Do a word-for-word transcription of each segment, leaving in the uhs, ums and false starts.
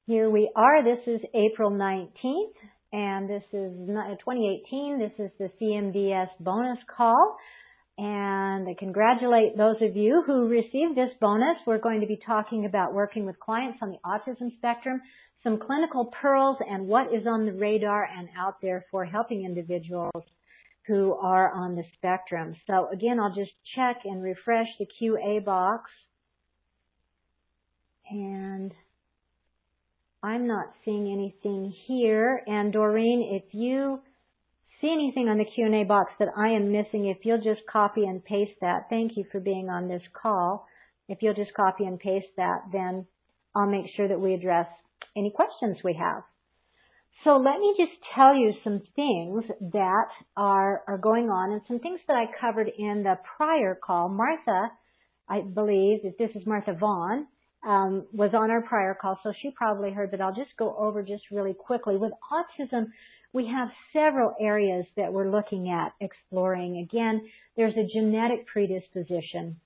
Here we are. This is April nineteenth, and this is twenty eighteen. This is the C M D S bonus call, and I congratulate those of you who received this bonus. We're going to be talking about working with clients on the autism spectrum, some clinical pearls, and what is on the radar and out there for helping individuals who are on the spectrum. So again, I'll just check and refresh the Q A box. And I'm not seeing anything here. And Doreen, if you see anything on the Q and A box that I am missing, if you'll just copy and paste that. Thank you for being on this call. If you'll just copy and paste that, then I'll make sure that we address any questions we have. So let me just tell you some things that are, are going on and some things that I covered in the prior call. Martha, I believe, if this is Martha Vaughn, um, was on our prior call, so she probably heard, but I'll just go over just really quickly. With autism, we have several areas that we're looking at exploring. Again, there's a genetic predisposition.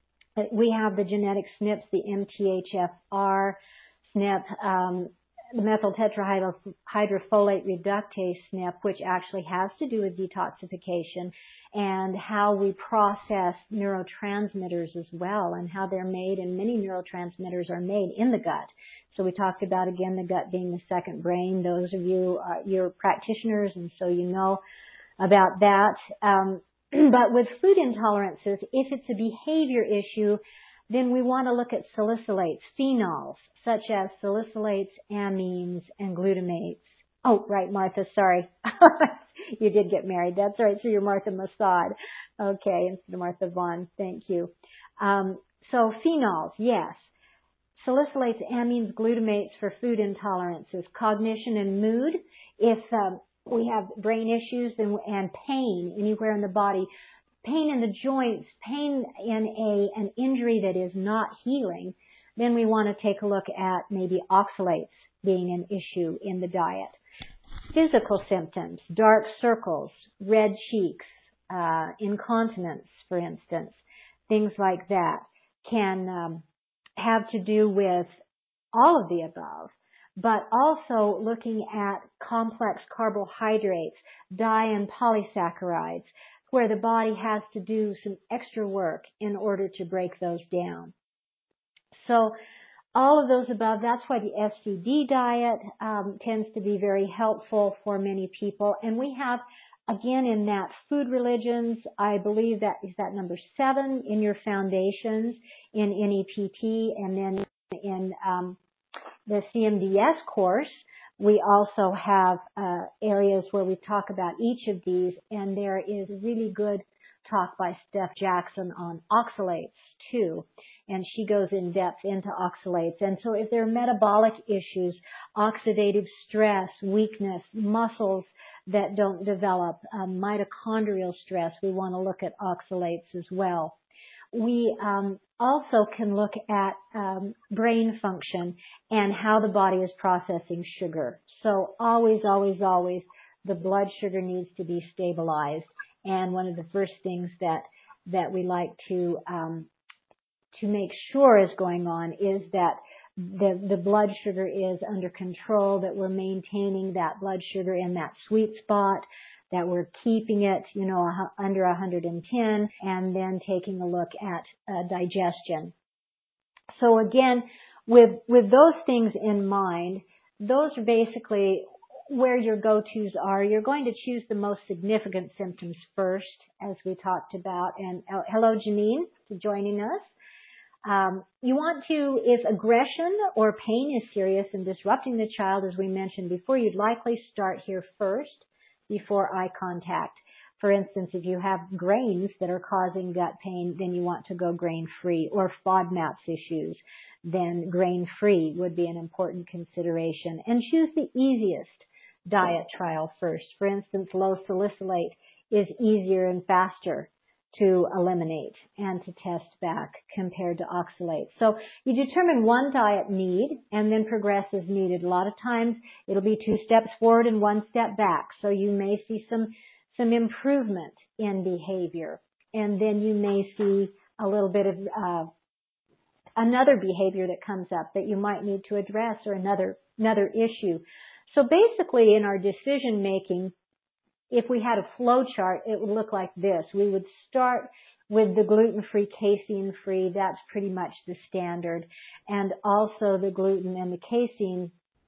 We have the genetic S N Ps, the M T H F R S N P, um, the methyl tetrahydrofolate reductase S N P, which actually has to do with detoxification and how we process neurotransmitters as well, and how they're made, and many neurotransmitters are made in the gut. So we talked about, again, the gut being the second brain. Those of you, uh, you're practitioners, and so you know about that. Um, but with food intolerances, if it's a behavior issue, then we want to look at salicylates, phenols, such as salicylates, amines, and glutamates. Oh, right, Martha, sorry. You did get married. That's right. So you're Martha Masad. Okay, instead of Martha Vaughn. Thank you. Um, so phenols, yes. Salicylates, amines, glutamates for food intolerances. Cognition and mood. If um, we have brain issues and, and pain anywhere in the body, pain in the joints, pain in a an injury that is not healing, then we want to take a look at maybe oxalates being an issue in the diet. Physical symptoms, dark circles, red cheeks, uh, incontinence, for instance, things like that can um, have to do with all of the above, but also looking at complex carbohydrates, di and polysaccharides, where the body has to do some extra work in order to break those down. So all of those above, that's why the S C D diet um, tends to be very helpful for many people. And we have, again, in that food religions, I believe that is that number seven in your foundations in N E P T, and then in um, the C M D S course, we also have uh, areas where we talk about each of these, and there is a really good talk by Steph Jackson on oxalates too, and she goes in depth into oxalates. And so if there are metabolic issues, oxidative stress, weakness, muscles that don't develop, um, mitochondrial stress, we want to look at oxalates as well. We um, also can look at um, brain function and how the body is processing sugar. So always, always, always, the blood sugar needs to be stabilized. And one of the first things that that we like to um, to make sure is going on is that the the blood sugar is under control, that we're maintaining that blood sugar in that sweet spot, that we're keeping it, you know, under one hundred ten, and then taking a look at uh, digestion. So again, with with those things in mind, those are basically where your go-tos are. You're going to choose the most significant symptoms first, as we talked about. And uh, hello, Janine, for joining us. Um, you want to, if aggression or pain is serious and disrupting the child, as we mentioned before, you'd likely start here first before eye contact. For instance, if you have grains that are causing gut pain, then you want to go grain-free, or FODMAPs issues, then grain-free would be an important consideration. And choose the easiest diet trial first. For instance, low salicylate is easier and faster to eliminate and to test back compared to oxalate. So you determine one diet need and then progress as needed. A lot of times it'll be two steps forward and one step back. So you may see some some improvement in behavior, and then you may see a little bit of uh, another behavior that comes up that you might need to address, or another, another issue. So basically in our decision making, if we had a flow chart, it would look like this. We would start with the gluten-free, casein-free. That's pretty much the standard. And also the gluten and the casein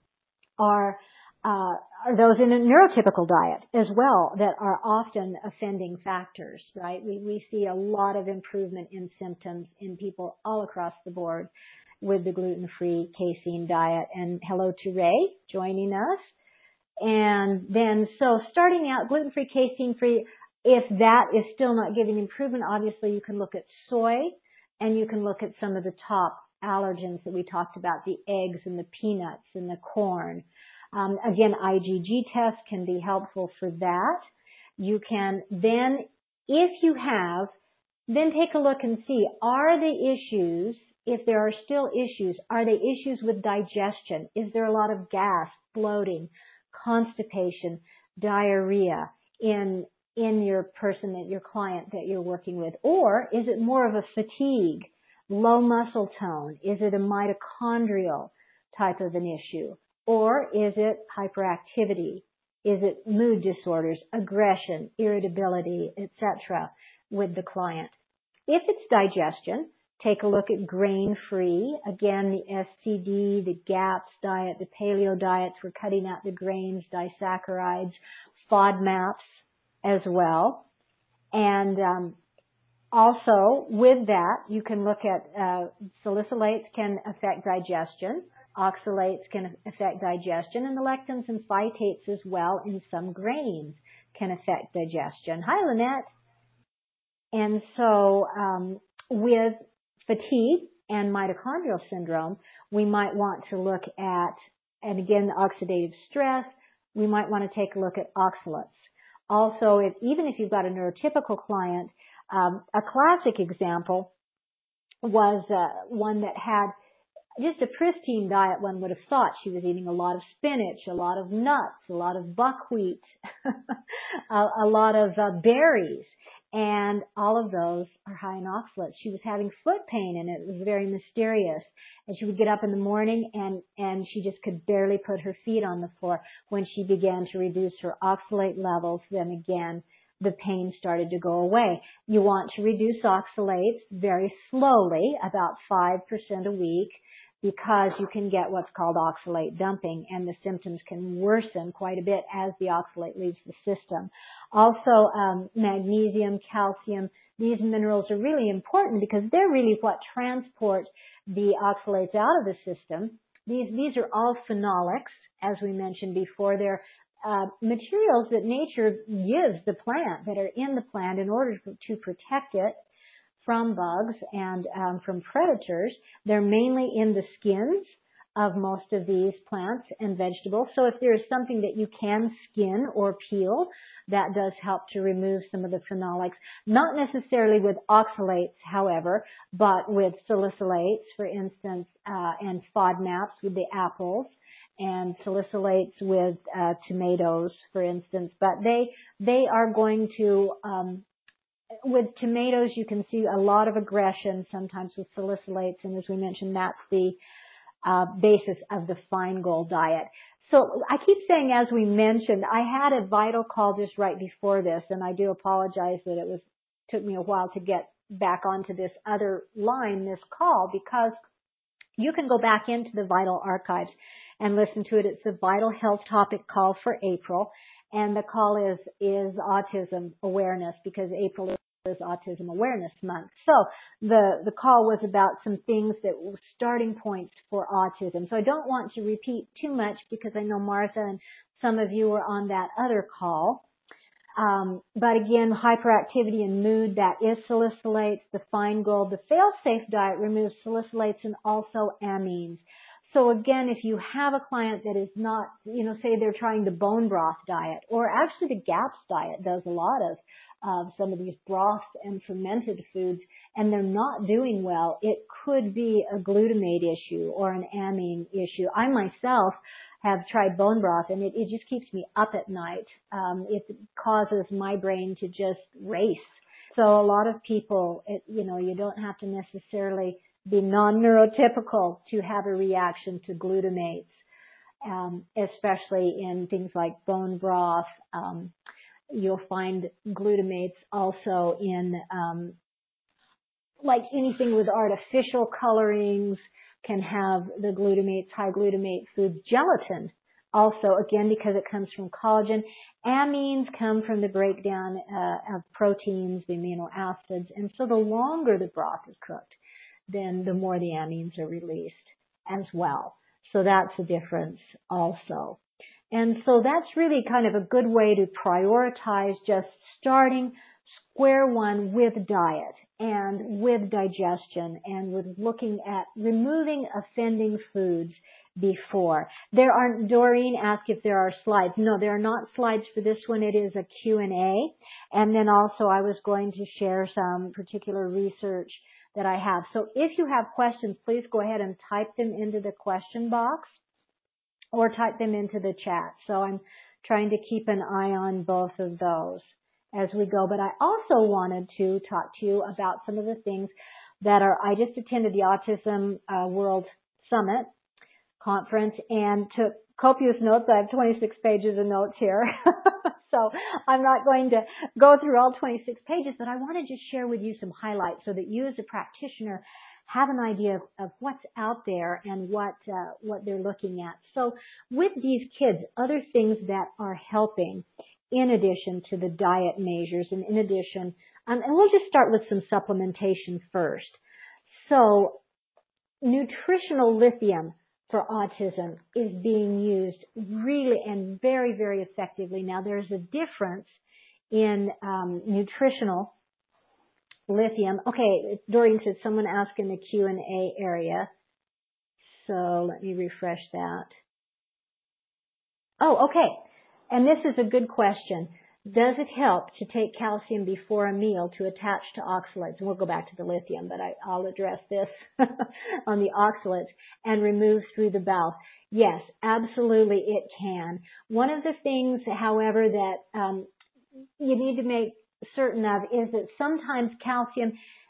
are, uh, are those in a neurotypical diet as well that are often offending factors, right? We, we see a lot of improvement in symptoms in people all across the board with the gluten-free, casein diet. And hello to Ray joining us. And then, so starting out, gluten-free, casein-free, if that is still not giving improvement, obviously you can look at soy, and you can look at some of the top allergens that we talked about, the eggs and the peanuts and the corn. Um, again, I G G tests can be helpful for that. You can then, if you have, then take a look and see, are the issues, if there are still issues, are they issues with digestion? Is there a lot of gas, bloating, constipation, diarrhea in in your person, that your client that you're working with? Or is it more of a fatigue, low muscle tone? Is it a mitochondrial type of an issue? Or is it hyperactivity? Is it mood disorders, aggression, irritability, et cetera with the client? If it's digestion, take a look at grain-free. Again, the S C D, the GAPS diet, the paleo diets, we're cutting out the grains, disaccharides, FODMAPs as well. And um, also, with that, you can look at uh, salicylates can affect digestion, oxalates can affect digestion, and the lectins and phytates as well in some grains can affect digestion. Hi, Lynette. And so um, with fatigue and mitochondrial syndrome, we might want to look at, and again, the oxidative stress, we might want to take a look at oxalates. Also, if, even if you've got a neurotypical client, um, a classic example was uh, one that had just a pristine diet. One would have thought she was eating a lot of spinach, a lot of nuts, a lot of buckwheat, a, a lot of uh, berries. And all of those are high in oxalates. She was having foot pain, and it was very mysterious. And she would get up in the morning, and, and she just could barely put her feet on the floor. When she began to reduce her oxalate levels, then again, the pain started to go away. You want to reduce oxalates very slowly, about five percent a week, because you can get what's called oxalate dumping, and the symptoms can worsen quite a bit as the oxalate leaves the system. Also, um, magnesium, calcium, these minerals are really important because they're really what transport the oxalates out of the system. These, these are all phenolics, as we mentioned before. They're uh, materials that nature gives the plant, that are in the plant in order to, to protect it from bugs and um, from predators. They're mainly in the skins of most of these plants and vegetables. So if there is something that you can skin or peel, that does help to remove some of the phenolics. Not necessarily with oxalates, however, but with salicylates, for instance, uh, and FODMAPs with the apples, and salicylates with uh, tomatoes, for instance. But they they are going to um, with tomatoes, you can see a lot of aggression sometimes with salicylates, and as we mentioned, that's the uh, basis of the Feingold diet. So I keep saying, as we mentioned, I had a vital call just right before this, and I do apologize that it was took me a while to get back onto this other line, this call, because you can go back into the Vital archives and listen to it. It's a Vital Health topic call for April, and the call is is autism awareness, because April is is Autism Awareness Month. So the, the call was about some things that were starting points for autism. So I don't want to repeat too much because I know Martha and some of you were on that other call. Um, but again, hyperactivity and mood, that is salicylates, the Feingold. The fail-safe diet removes salicylates and also amines. So again, if you have a client that is not, you know, say they're trying the bone broth diet, or actually the GAPS diet does a lot of of some of these broths and fermented foods, and they're not doing well, it could be a glutamate issue or an amine issue. I myself have tried bone broth, and it, it just keeps me up at night. Um, it causes my brain to just race. So a lot of people, it, you know, you don't have to necessarily be non-neurotypical to have a reaction to glutamates, um, especially in things like bone broth. Um, you'll find glutamates also in um, like anything with artificial colorings can have the glutamates, high glutamate foods. Gelatin also, again, because it comes from collagen. Amines come from the breakdown uh, of proteins, the amino acids, and so the longer the broth is cooked, then the more the amines are released as well. So that's a difference also. And so that's really kind of a good way to prioritize just starting square one with diet and with digestion and with looking at removing offending foods before. There aren't, Doreen asked if there are slides. No, there are not slides for this one. It is a Q and A. And then also I was going to share some particular research that I have. So if you have questions, please go ahead and type them into the question box or type them into the chat. So I'm trying to keep an eye on both of those as we go. But I also wanted to talk to you about some of the things that are, I just attended the Autism uh, World Summit conference and took copious notes. I have twenty-six pages of notes here. So I'm not going to go through all twenty-six pages, but I want to just share with you some highlights so that you as a practitioner have an idea of, of what's out there and what uh, what they're looking at. So with these kids, other things that are helping in addition to the diet measures and in addition, um, and we'll just start with some supplementation first. So nutritional lithium for autism is being used really and very, very effectively. Now there's a difference in um, nutritional lithium. Okay, Doreen said someone asked in the Q and A area. So let me refresh that. Oh, okay. And this is a good question. Does it help to take calcium before a meal to attach to oxalates? And we'll go back to the lithium, but I, I'll address this on the oxalates and remove through the bowel. Yes, absolutely it can. One of the things, however, that um, you need to make certain of is that sometimes calcium,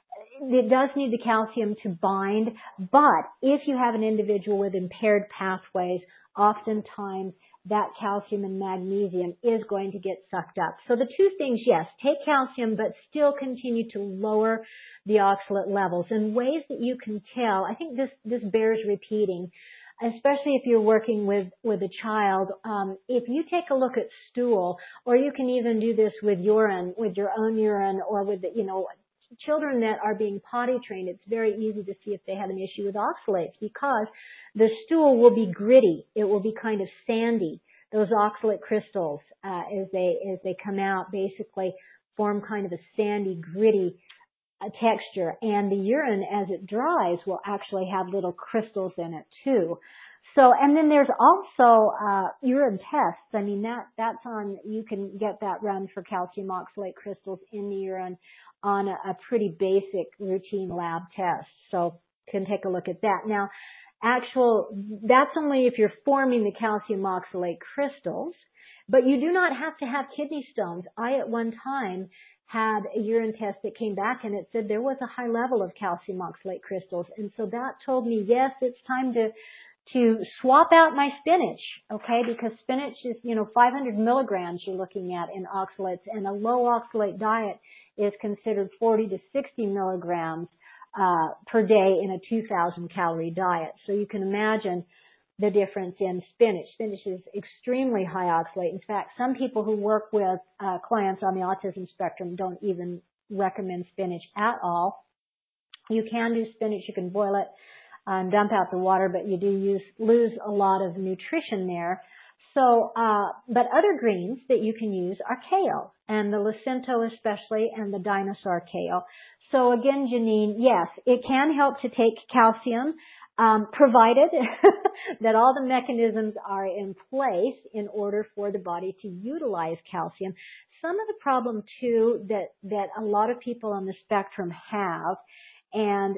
it does need the calcium to bind, but if you have an individual with impaired pathways, oftentimes that calcium and magnesium is going to get sucked up. So the two things, yes, take calcium, but still continue to lower the oxalate levels. And ways that you can tell, I think this, this bears repeating, especially if you're working with, with a child. Um, if you take a look at stool, or you can even do this with urine, with your own urine, or with, the, you know, children that are being potty trained, it's very easy to see if they have an issue with oxalates because the stool will be gritty. It will be kind of sandy. Those oxalate crystals, uh, as they, as they come out, basically form kind of a sandy, gritty uh, texture. And the urine, as it dries, will actually have little crystals in it too. So, and then there's also, uh, urine tests. I mean, that, that's on, you can get that run for calcium oxalate crystals in the urine on a, a pretty basic routine lab test. So, can take a look at that. Now, actual, that's only if you're forming the calcium oxalate crystals, but you do not have to have kidney stones. I, at one time, had a urine test that came back and it said there was a high level of calcium oxalate crystals. And so that told me, yes, it's time to to swap out my spinach, okay, because spinach is, you know, five hundred milligrams you're looking at in oxalates, and a low oxalate diet is considered forty to sixty milligrams uh, per day in a two thousand calorie diet. So you can imagine the difference in spinach. Spinach is extremely high oxalate. In fact, some people who work with uh, clients on the autism spectrum don't even recommend spinach at all. You can do spinach, you can boil it and dump out the water, but you do use, lose a lot of nutrition there. So, uh, but other greens that you can use are kale, and the Lucento especially, and the dinosaur kale. So again, Janine, yes, it can help to take calcium, um, provided that all the mechanisms are in place in order for the body to utilize calcium. Some of the problem too that, that a lot of people on the spectrum have, and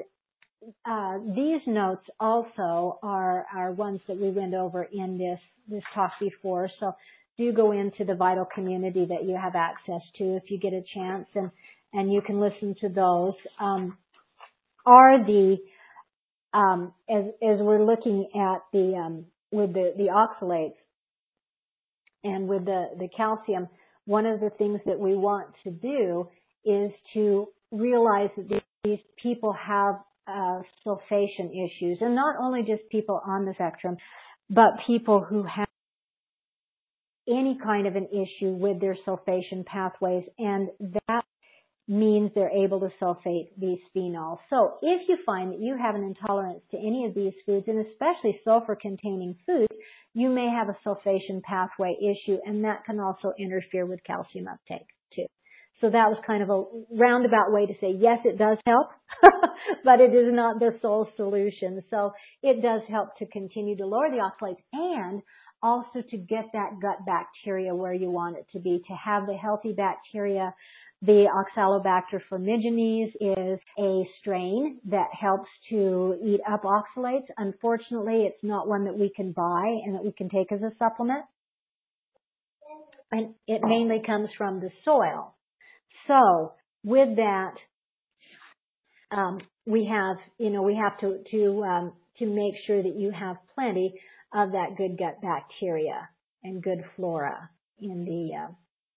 Uh, these notes also are, are ones that we went over in this, this talk before. So do go into the Vital community that you have access to if you get a chance, and, and you can listen to those. Um, are the um, as as we're looking at the um, with the the oxalates and with the the calcium, one of the things that we want to do is to realize that these, these people have uh, sulfation issues, and not only just people on the spectrum, but people who have any kind of an issue with their sulfation pathways, and that means they're able to sulfate these phenols. So if you find that you have an intolerance to any of these foods, and especially sulfur-containing foods, you may have a sulfation pathway issue, and that can also interfere with calcium uptake too. So that was kind of a roundabout way to say, yes, it does help, but it is not the sole solution. So it does help to continue to lower the oxalates and also to get that gut bacteria where you want it to be, to have the healthy bacteria. The Oxalobacter formigenes is a strain that helps to eat up oxalates. Unfortunately, it's not one that we can buy and that we can take as a supplement. And it mainly comes from the soil. So with that, um, we have, you know, we have to, to, um, to make sure that you have plenty of that good gut bacteria and good flora in the, uh,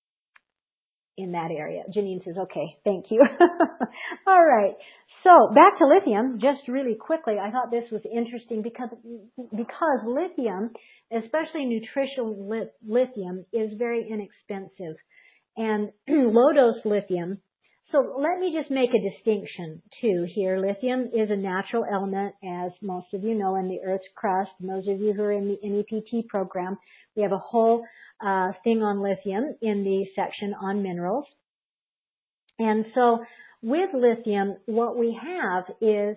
in that area. Janine says, okay, thank you. All right. So back to lithium, just really quickly, I thought this was interesting because, because lithium, especially nutritional lithium, is very inexpensive. And low dose lithium, so let me just make a distinction too here. Lithium is a natural element, as most of you know, in the Earth's crust. And those of you who are in the N E P T program, we have a whole uh, thing on lithium in the section on minerals. And so with lithium, what we have is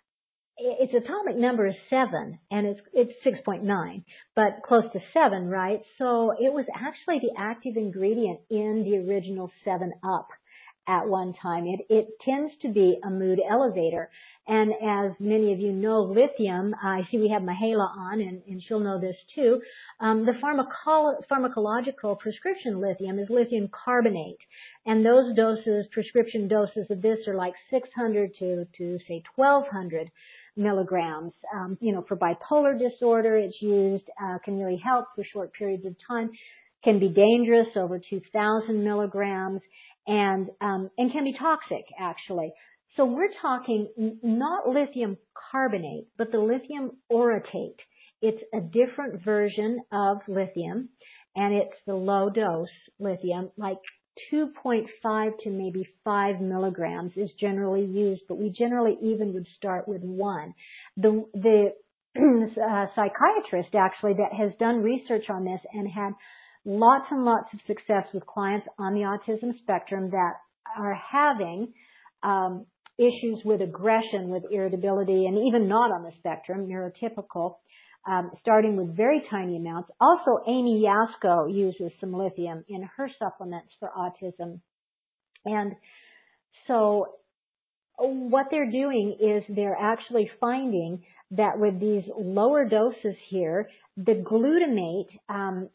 its atomic number is seven, and it's it's six point nine, but close to seven, right? So it was actually the active ingredient in the original seven up at one time. It, it tends to be a mood elevator. And as many of you know, lithium, uh, I see we have Mahela on, and, and she'll know this too. Um, the pharmacolo pharmacological prescription lithium is lithium carbonate. And those doses, prescription doses of this are like six hundred to, to say twelve hundred milligrams. Um, you know, for bipolar disorder, it's used, uh, can really help for short periods of time, can be dangerous, over two thousand milligrams. And, um, and can be toxic, actually. So we're talking not lithium carbonate, but the lithium orotate. It's a different version of lithium, and it's the low dose lithium, like two point five to maybe five milligrams is generally used, but we generally even would start with one. The, the uh, psychiatrist, actually, that has done research on this and had lots and lots of success with clients on the autism spectrum that are having um, issues with aggression, with irritability, and even not on the spectrum, neurotypical, um, starting with very tiny amounts. Also, Amy Yasko uses some lithium in her supplements for autism. And so what they're doing is they're actually finding that with these lower doses here, the glutamate um,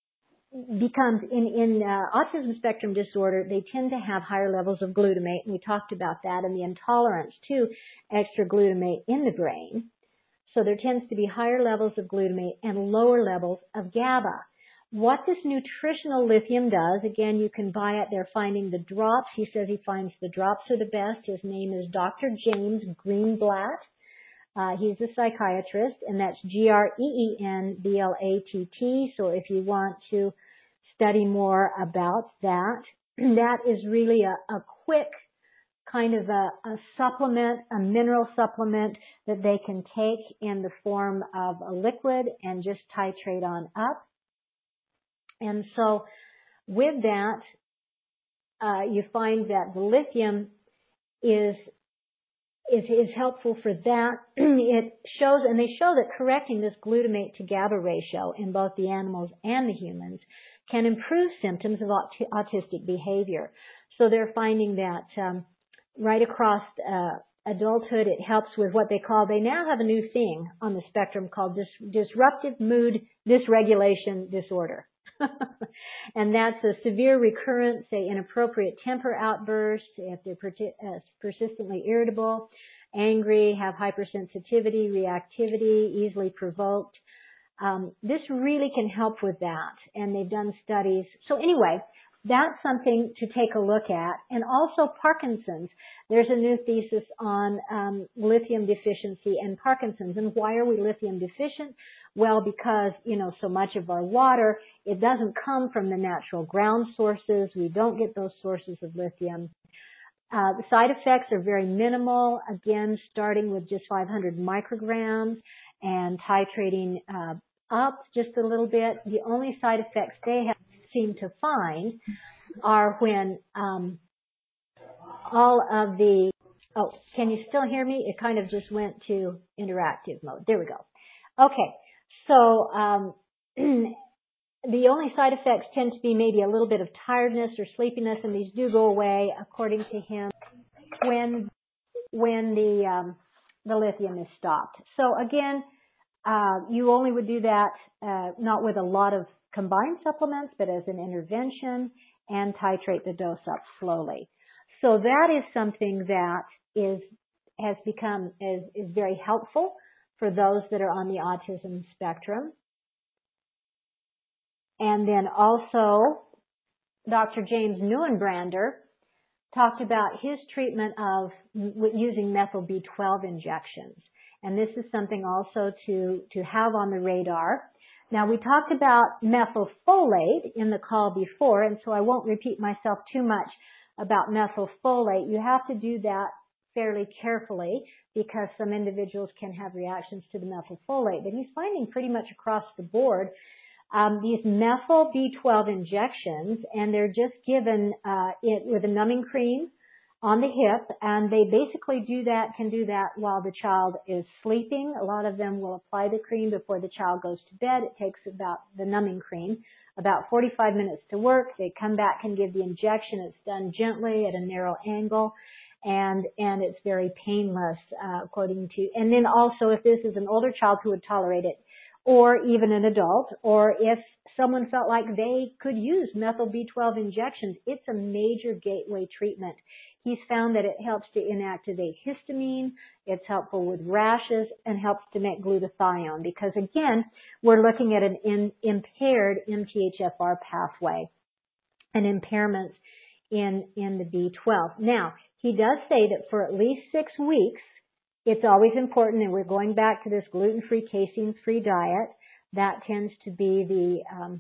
becomes in in uh, autism spectrum disorder, they tend to have higher levels of glutamate, and we talked about that, and the intolerance to extra glutamate in the brain. So there tends to be higher levels of glutamate and lower levels of GABA. What this nutritional lithium does, again, you can buy it. They're finding the drops. He says he finds the drops are the best. His name is Doctor James Greenblatt. Uh, he's a psychiatrist, and that's G R E E N B L A T T. So if you want to study more about that, that is really a, a quick kind of a, a supplement, a mineral supplement that they can take in the form of a liquid and just titrate on up. And so with that, uh, you find that the lithium is Is, is helpful for that. It shows, and they show that correcting this glutamate to GABA ratio in both the animals and the humans can improve symptoms of aut autistic behavior. So they're finding that um, right across uh, adulthood, it helps with what they call, they now have a new thing on the spectrum called dis disruptive mood dysregulation disorder. And that's a severe recurrent, say, inappropriate temper outburst, if they're per uh, persistently irritable. angry, have hypersensitivity, reactivity, easily provoked. Um, this really can help with that, and they've done studies. So anyway, that's something to take a look at. And also Parkinson's. There's a new thesis on um, lithium deficiency and Parkinson's. And why are we lithium deficient? Well, because, you know, so much of our water, it doesn't come from the natural ground sources. We don't get those sources of lithium. Uh, the side effects are very minimal, again, starting with just five hundred micrograms and titrating uh, up just a little bit. The only side effects they have seem to find are when um, all of the, oh, can you still hear me? It kind of just went to interactive mode. There we go. Okay, so um, the only side effects tend to be maybe a little bit of tiredness or sleepiness, and these do go away, according to him, when when the um, the lithium is stopped. So again, uh, you only would do that uh, not with a lot of combined supplements, but as an intervention, and titrate the dose up slowly. So that is something that is has become is, is very helpful for those that are on the autism spectrum. And then also, Doctor James Neuenbrander talked about his treatment of using methyl B twelve injections. And this is something also to, to have on the radar. Now, we talked about methylfolate in the call before, and so I won't repeat myself too much about methylfolate. You have to do that fairly carefully because some individuals can have reactions to the methylfolate. But he's finding pretty much across the board um, these methyl B twelve injections, and they're just given uh, it with a numbing cream on the hip, and they basically do that, can do that while the child is sleeping. A lot of them will apply the cream before the child goes to bed. It takes about, the numbing cream, about forty-five minutes to work. They come back and give the injection. It's done gently at a narrow angle, and and it's very painless, uh, according to, and then also if this is an older child who would tolerate it, or even an adult, or if someone felt like they could use methyl B twelve injections, it's a major gateway treatment. He's found that it helps to inactivate histamine, it's helpful with rashes, and helps to make glutathione because, again, we're looking at an in, impaired M T H F R pathway and impairments in, in the B twelve. Now, he does say that for at least six weeks, it's always important, and we're going back to this gluten-free, casein-free diet. That tends to be the, um,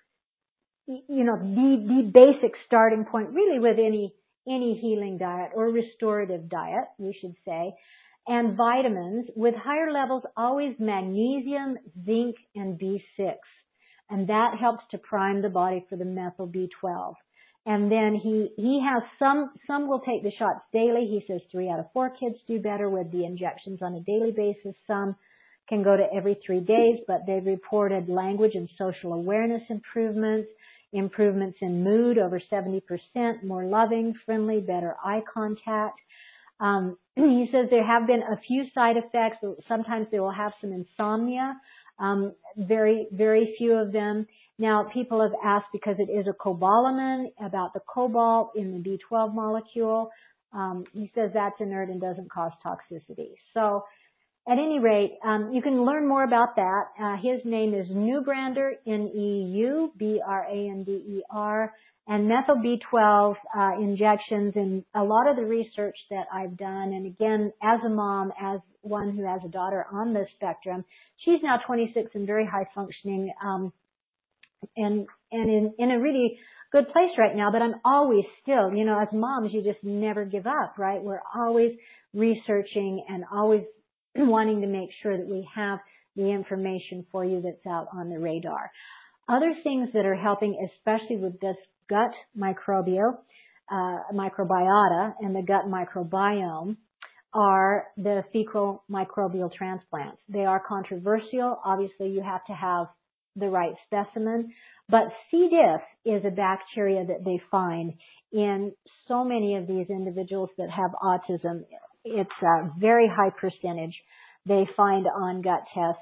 you know, the, the basic starting point really with any any healing diet or restorative diet, we should say, and vitamins with higher levels, always magnesium, zinc, and B six. And that helps to prime the body for the methyl B twelve. And then he, he has some, some will take the shots daily. He says three out of four kids do better with the injections on a daily basis. Some can go to every three days, but they've reported language and social awareness improvements, improvements in mood over seventy percent, more loving, friendly, better eye contact. Um, he says there have been a few side effects. Sometimes they will have some insomnia, um, very, very few of them. Now, people have asked, because it is a cobalamin, about the cobalt in the B twelve molecule. Um, he says that's inert and doesn't cause toxicity. So, at any rate, um, you can learn more about that. Uh, his name is Neubrander, N E U B R A N D E R, and methyl B twelve uh, injections. And a lot of the research that I've done, and again, as a mom, as one who has a daughter on the spectrum, she's now twenty-six and very high functioning, um, and and in, in a really good place right now. But I'm always still, you know, as moms, you just never give up, right? We're always researching and always wanting to make sure that we have the information for you that's out on the radar. Other things that are helping, especially with this gut microbial, uh, microbiota and the gut microbiome, are the fecal microbial transplants. They are controversial. Obviously, you have to have the right specimen. But C. diff is a bacteria that they find in so many of these individuals that have autism. It's a very high percentage they find on gut tests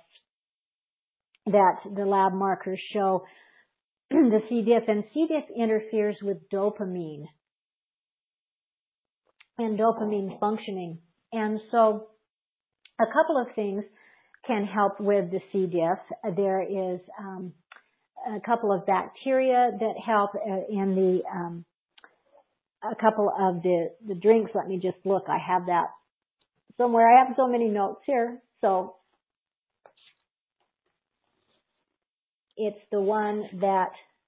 that the lab markers show the C. diff. And C. diff interferes with dopamine and dopamine functioning. And so a couple of things can help with the C. diff. There is um, a couple of bacteria that help in the, um, a couple of the, the drinks. Let me just look. I have that somewhere. I have so many notes here. So it's the one that,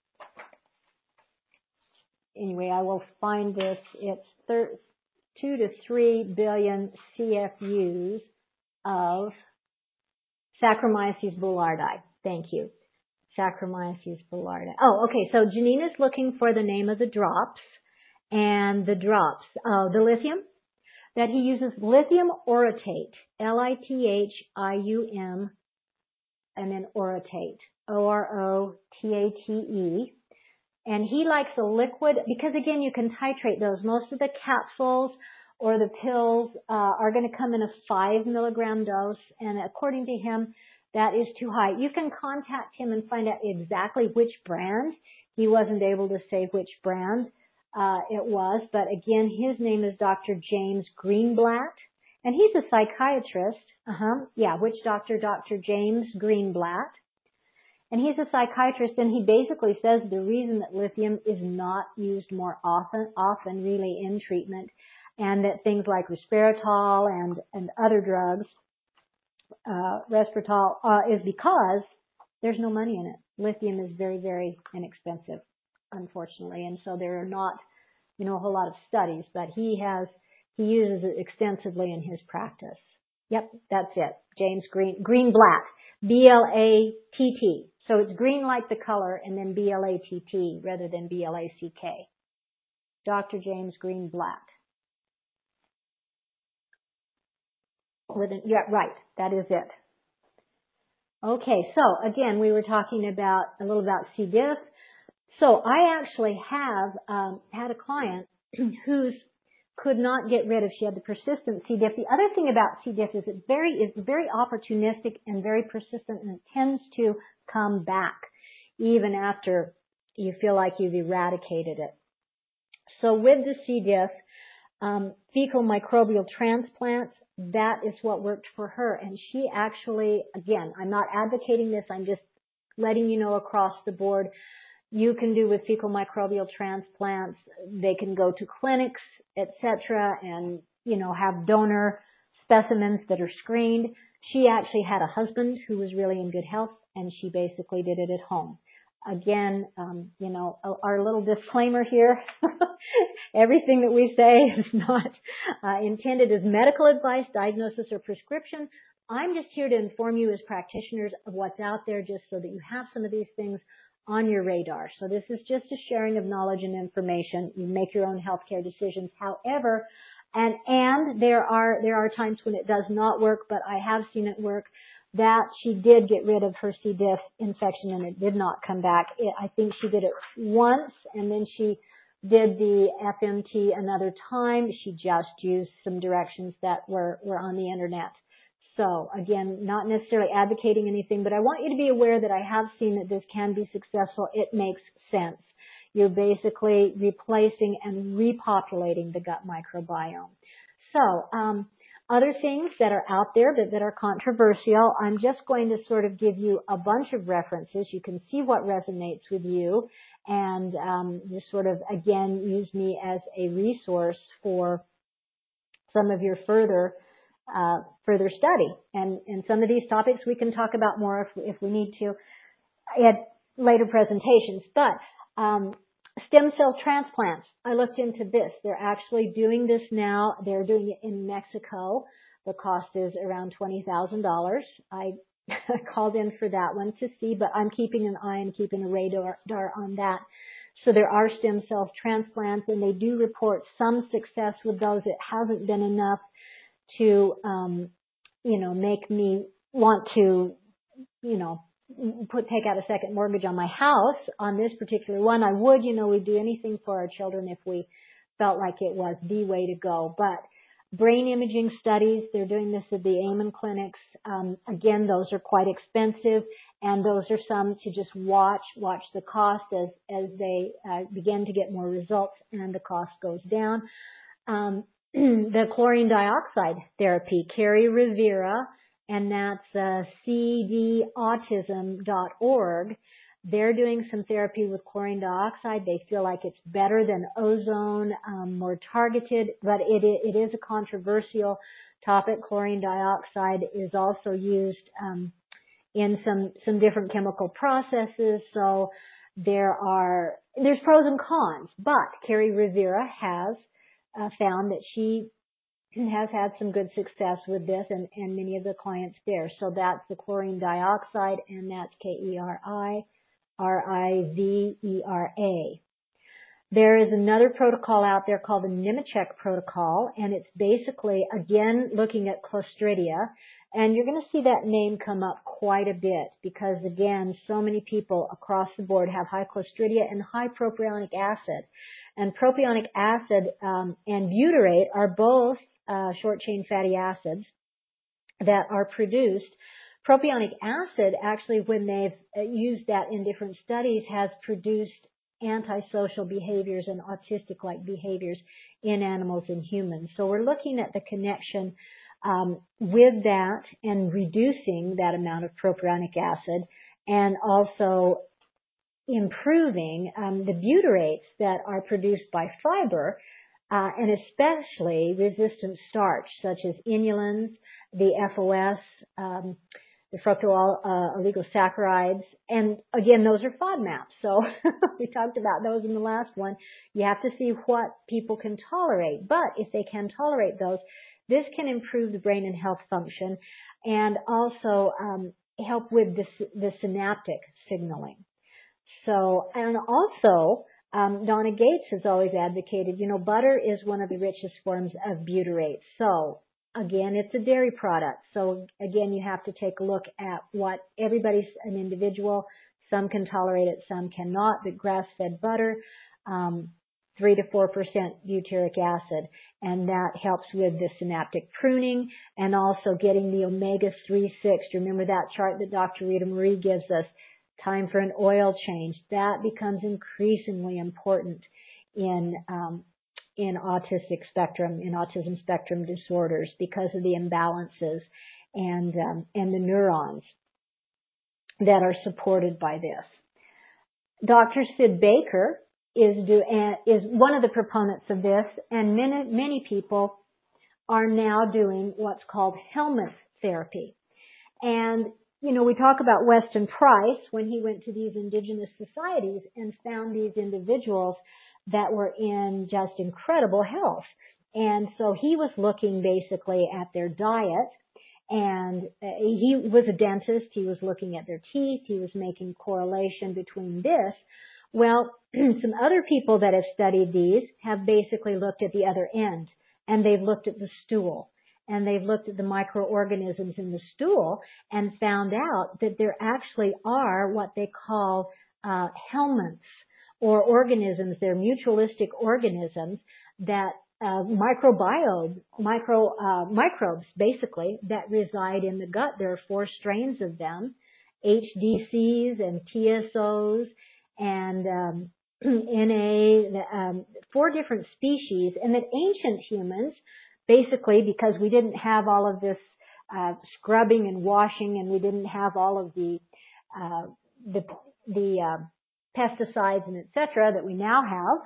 anyway, I will find this. It's thir- two to three billion C F Us of Saccharomyces boulardii. Thank you. Saccharomyces boulardii. Oh, okay. So Janine is looking for the name of the drops, and the drops, uh, the lithium, that he uses lithium orotate, L I T H I U M, and then orotate, O R O T A T E. And he likes a liquid, because again, you can titrate those. Most of the capsules or the pills uh, are going to come in a five milligram dose, and according to him, that is too high. You can contact him and find out exactly which brand. He wasn't able to say which brand uh, it was, but again, his name is Doctor James Greenblatt, and he's a psychiatrist. Uh-huh. Yeah, which doctor? Doctor James Greenblatt. And he's a psychiatrist, and he basically says the reason that lithium is not used more often, often really in treatment, and that things like resveratrol and, and other drugs, uh, resveratrol, uh, is because there's no money in it. Lithium is very, very inexpensive, unfortunately, and so there are not, you know, a whole lot of studies, but he has, he uses it extensively in his practice. Yep, that's it. James Green, Greenblatt, B L A T T. So it's green like the color, and then B L A T T rather than B L A C K. Doctor James Greenblatt. With an, yeah, right. That is it. Okay, so again, we were talking about a little about C. diff. So I actually have um, had a client who's could not get rid of. She had the persistent C. diff. The other thing about C. diff is it very is very opportunistic and very persistent, and it tends to come back even after you feel like you've eradicated it. So with the C. diff, um, fecal microbial transplants, that is what worked for her. And she actually, again, I'm not advocating this, I'm just letting you know across the board, you can do with fecal microbial transplants. They can go to clinics, et cetera, and, you know, have donor specimens that are screened. She actually had a husband who was really in good health, and she basically did it at home. Again, um, you know, our little disclaimer here, everything that we say is not uh, intended as medical advice, diagnosis, or prescription. I'm just here to inform you as practitioners of what's out there, just so that you have some of these things on your radar. So this is just a sharing of knowledge and information. You make your own healthcare decisions. However, and and there are there are times when it does not work, but I have seen it work. That she did get rid of her C. diff infection, and it did not come back. It, I think she did it once, and then she did the F M T another time. She just used some directions that were were on the internet. So again, not necessarily advocating anything, but I want you to be aware that I have seen that this can be successful. It makes sense. You're basically replacing and repopulating the gut microbiome. So, um, other things that are out there that, that are controversial, I'm just going to sort of give you a bunch of references. You can see what resonates with you, and um, just sort of, again, use me as a resource for some of your further Uh, further study. And, and some of these topics we can talk about more if, if we need to at later presentations. But um, stem cell transplants, I looked into this. They're actually doing this now. They're doing it in Mexico. The cost is around twenty thousand dollars. I called in for that one to see, but I'm keeping an eye and keeping a radar on that. So there are stem cell transplants, and they do report some success with those. It hasn't been enough to, um, you know, make me want to, you know, put, take out a second mortgage on my house on this particular one. I would, you know, we'd do anything for our children if we felt like it was the way to go. But brain imaging studies, they're doing this at the Amen clinics. Um, again, those are quite expensive, and those are some to just watch, watch the cost as, as they uh, begin to get more results and the cost goes down. Um, the chlorine dioxide therapy, Carrie Rivera, and that's uh, c d autism dot org. They're doing some therapy with chlorine dioxide. They feel like it's better than ozone, um, more targeted, but it, it is a controversial topic. Chlorine dioxide is also used um, in some some different chemical processes. So there are there's pros and cons. But Carrie Rivera has uh, found that she has had some good success with this, and, and many of the clients there. So that's the chlorine dioxide, and that's K E R I R I V E R A. There is another protocol out there called the Nemechek protocol, and it's basically, again, looking at Clostridia. And you're going to see that name come up quite a bit because, again, so many people across the board have high Clostridia and high propionic acid. And propionic acid um, and butyrate are both uh, short-chain fatty acids that are produced. Propionic acid, actually, when they've used that in different studies, has produced antisocial behaviors and autistic-like behaviors in animals and humans. So we're looking at the connection um, with that and reducing that amount of propionic acid, and also improving um, the butyrates that are produced by fiber, uh, and especially resistant starch, such as inulins, the F O S, um, the fructooligosaccharides, and again, those are FODMAPs. So we talked about those in the last one. You have to see what people can tolerate, but if they can tolerate those, this can improve the brain and health function, and also um, help with the, the synaptic signaling. So, and also, um, Donna Gates has always advocated, you know, butter is one of the richest forms of butyrate. So, again, it's a dairy product. So, again, you have to take a look at what everybody's an individual. Some can tolerate it, some cannot. But grass-fed butter, um, three to four percent butyric acid, and that helps with the synaptic pruning and also getting the omega three six. Remember that chart that Doctor Rita Marie gives us? Time for an oil change. That becomes increasingly important in um, in autistic spectrum, in autism spectrum disorders, because of the imbalances and um, and the neurons that are supported by this. Doctor Sid Baker is do uh, is one of the proponents of this, and many many people are now doing what's called Helminth therapy. And you know, we talk about Weston Price when he went to these indigenous societies and found these individuals that were in just incredible health. And so he was looking basically at their diet, and uh, he was a dentist. He was looking at their teeth. He was making correlation between this. Well, some other people that have studied these have basically looked at the other end, and they've looked at the stool. And they've looked at the microorganisms in the stool and found out that there actually are what they call uh, helminths, or organisms. They're mutualistic organisms that uh, microbiome, micro uh, microbes basically that reside in the gut. There are four strains of them: H D Cs and T S Os and um, N A, um, four different species, and that ancient humans, basically, because we didn't have all of this uh, scrubbing and washing, and we didn't have all of the uh, the, the uh, pesticides and et cetera that we now have,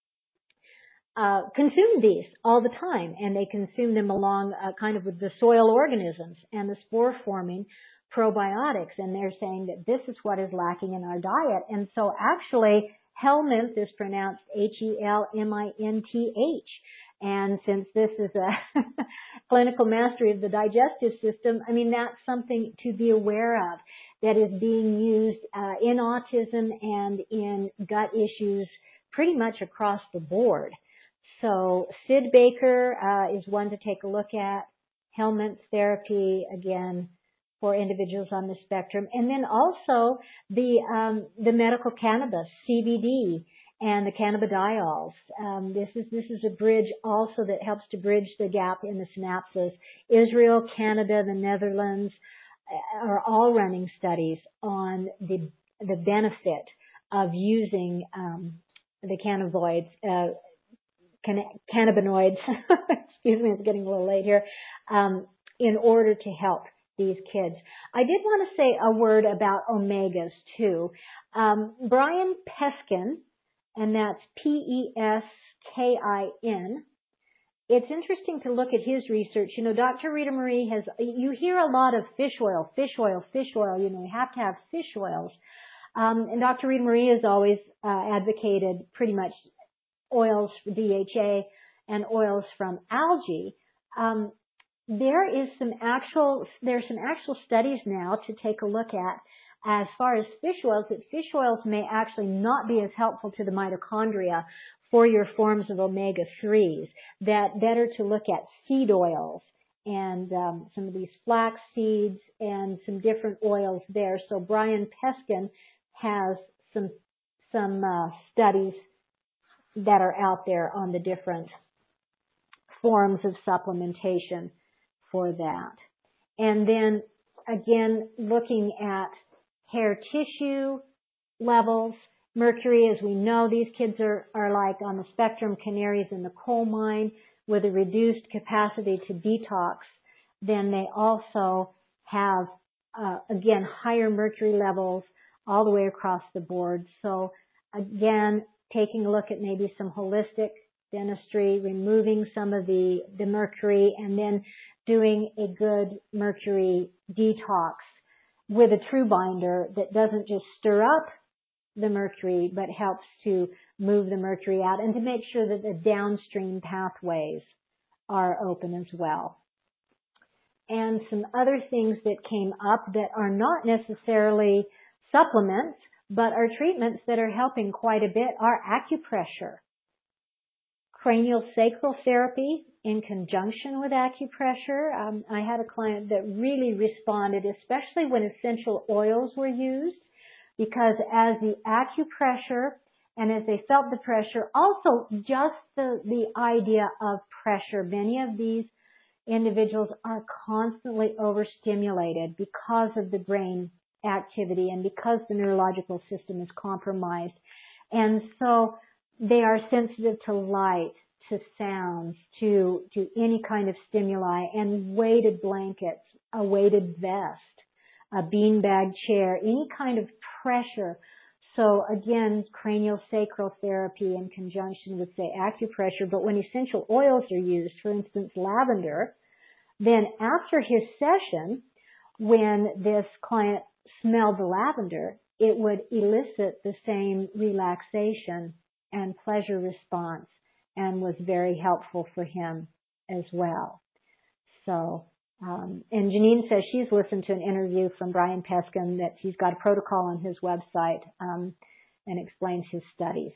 uh, consumed these all the time, and they consumed them along uh, kind of with the soil organisms and the spore-forming probiotics, and they're saying that this is what is lacking in our diet. And so actually, Helminth is pronounced H E L M I N T H. And since this is a clinical mastery of the digestive system, I mean, that's something to be aware of that is being used uh, in autism and in gut issues pretty much across the board. So Sid Baker uh, is one to take a look at. Helminth therapy, again, for individuals on the spectrum. And then also the um, the medical cannabis, C B D, and the cannabidiols. Um, this is this is a bridge also that helps to bridge the gap in the synapses. Israel, Canada, the Netherlands are all running studies on the the benefit of using um, the cannabinoids, uh, can, cannabinoids, excuse me, it's getting a little late here, um, in order to help these kids. I did want to say a word about omegas too. Um, Brian Peskin, and that's P E S K I N. It's interesting to look at his research. You know, Doctor Rita Marie has, you hear a lot of fish oil, fish oil, fish oil. You know, you have to have fish oils. Um, and Doctor Rita Marie has always uh, advocated pretty much oils for D H A and oils from algae. Um, there is some actual, there's some actual studies now to take a look at as far as fish oils, that fish oils may actually not be as helpful to the mitochondria for your forms of omega threes, that better to look at seed oils and um, some of these flax seeds and some different oils there. So Brian Peskin has some some uh, studies that are out there on the different forms of supplementation for that. And then again, looking at hair tissue levels, mercury, as we know, these kids are, are like on the spectrum canaries in the coal mine with a reduced capacity to detox. Then they also have, uh, again, higher mercury levels all the way across the board. So again, taking a look at maybe some holistic dentistry, removing some of the, the mercury, and then doing a good mercury detox with a true binder that doesn't just stir up the mercury, but helps to move the mercury out and to make sure that the downstream pathways are open as well. And some other things that came up that are not necessarily supplements, but are treatments that are helping quite a bit are acupressure. Cranial sacral therapy in conjunction with acupressure. Um, I had a client that really responded, especially when essential oils were used, because as the acupressure and as they felt the pressure, also just the, the idea of pressure, many of these individuals are constantly overstimulated because of the brain activity and because the neurological system is compromised. And so they are sensitive to light, to sounds, to, to any kind of stimuli, and weighted blankets, a weighted vest, a beanbag chair, any kind of pressure. So again, cranial sacral therapy in conjunction with, say, acupressure. But when essential oils are used, for instance, lavender, then after his session, when this client smelled the lavender, it would elicit the same relaxation and pleasure response, and was very helpful for him as well. So, um, and Janine says she's listened to an interview from Brian Peskin, that he's got a protocol on his website, um, and explains his studies.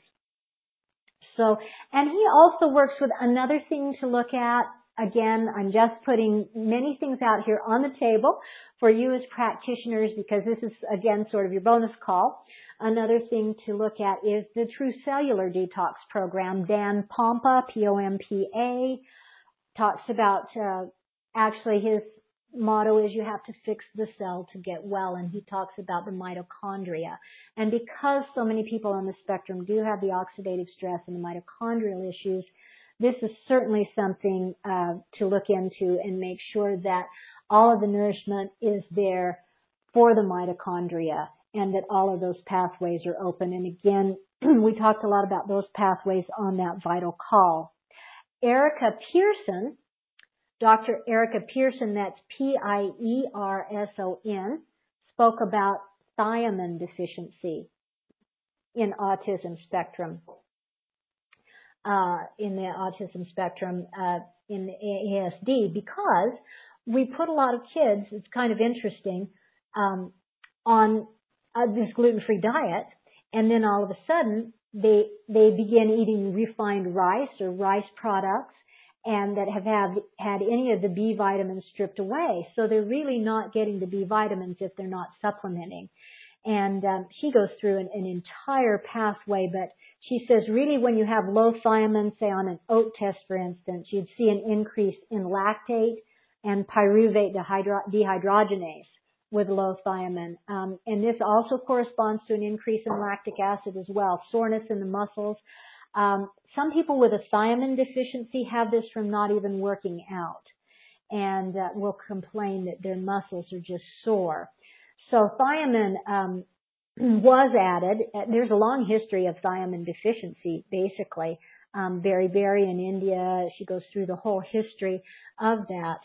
So, and he also works with another thing to look at. Again, I'm just putting many things out here on the table for you as practitioners, because this is, again, sort of your bonus call. Another thing to look at is the True Cellular Detox Program. Dan Pompa, P O M P A, talks about, uh, actually his motto is you have to fix the cell to get well, and he talks about the mitochondria. And because so many people on the spectrum do have the oxidative stress and the mitochondrial issues, this is certainly something uh, to look into and make sure that all of the nourishment is there for the mitochondria and that all of those pathways are open. And again, we talked a lot about those pathways on that vital call. Erica Pearson, Doctor Erica Pearson, that's P I E R S O N, spoke about thiamine deficiency in autism spectrum. Uh, in the autism spectrum, uh, in the A S D, because we put a lot of kids, it's kind of interesting, um, on uh, this gluten-free diet, and then all of a sudden they they begin eating refined rice or rice products, and that have had, had any of the B vitamins stripped away. So they're really not getting the B vitamins if they're not supplementing. And um, she goes through an, an entire pathway, but she says really when you have low thiamine, say on an oat test, for instance, you'd see an increase in lactate and pyruvate dehydro- dehydrogenase with low thiamine. Um, and this also corresponds to an increase in lactic acid as well, soreness in the muscles. Um, some people with a thiamine deficiency have this from not even working out, and uh, will complain that their muscles are just sore. So thiamine um, was added. There's a long history of thiamine deficiency, basically. Um, Berry Berry in India, she goes through the whole history of that.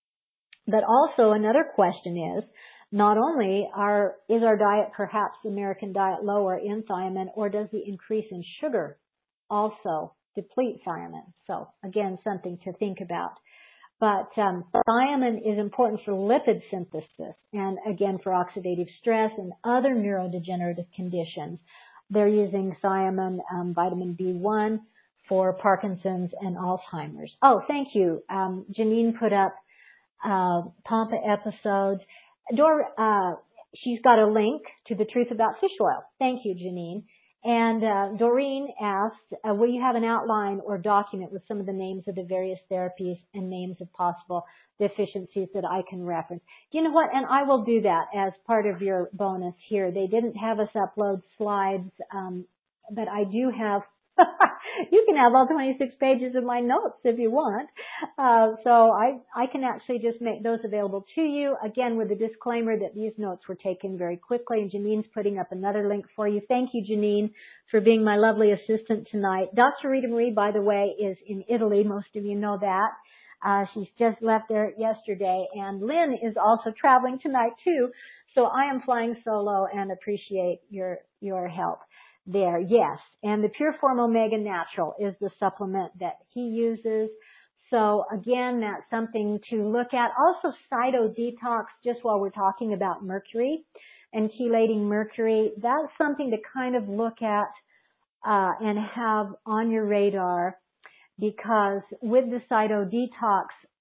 But also another question is, not only are, is our diet, perhaps the American diet, lower in thiamine, or does the increase in sugar also deplete thiamine? So again, something to think about. But um, thiamine is important for lipid synthesis and again for oxidative stress and other neurodegenerative conditions. They're using thiamine, um, vitamin B one for Parkinson's and Alzheimer's. Oh, thank you. Um, Janine put up uh, Pampa episodes. Dor, uh, she's got a link to the truth about fish oil. Thank you, Janine. And uh, Doreen asked, uh, will you have an outline or document with some of the names of the various therapies and names of possible deficiencies that I can reference? You know what? And I will do that as part of your bonus here. They didn't have us upload slides, um, but I do have you can have all twenty-six pages of my notes if you want. Uh, so I, I can actually just make those available to you, again, with the disclaimer that these notes were taken very quickly, and Janine's putting up another link for you. Thank you, Janine, for being my lovely assistant tonight. Doctor Rita Marie, by the way, is in Italy. Most of you know that. Uh, she's just left there yesterday, and Lynn is also traveling tonight, too. So I am flying solo and appreciate your, your help there. Yes. And the Pure Form Omega Natural is the supplement that he uses. So again, that's something to look at. Also, Cyto Detox, just while we're talking about mercury and chelating mercury, that's something to kind of look at uh, and have on your radar, because with the Cyto Detox,